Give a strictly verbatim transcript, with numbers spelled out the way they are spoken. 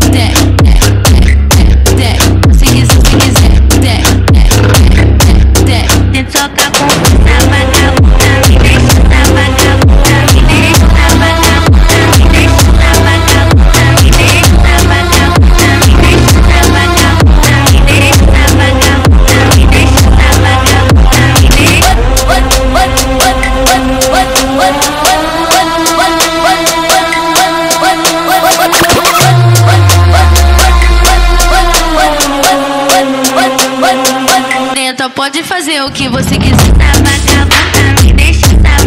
Se quiser, se quiser, se toca com essa vagabunda, me deixa essa vagabunda, me deixa essa vagabunda, me deixa essa vagabunda, me deixa essa vagabunda, me deixa essa vagabunda, me deixa essa vagabunda, me deixa essa vagabunda, me deixa. Pode fazer o que você quiser, vagabunda, me deixa essa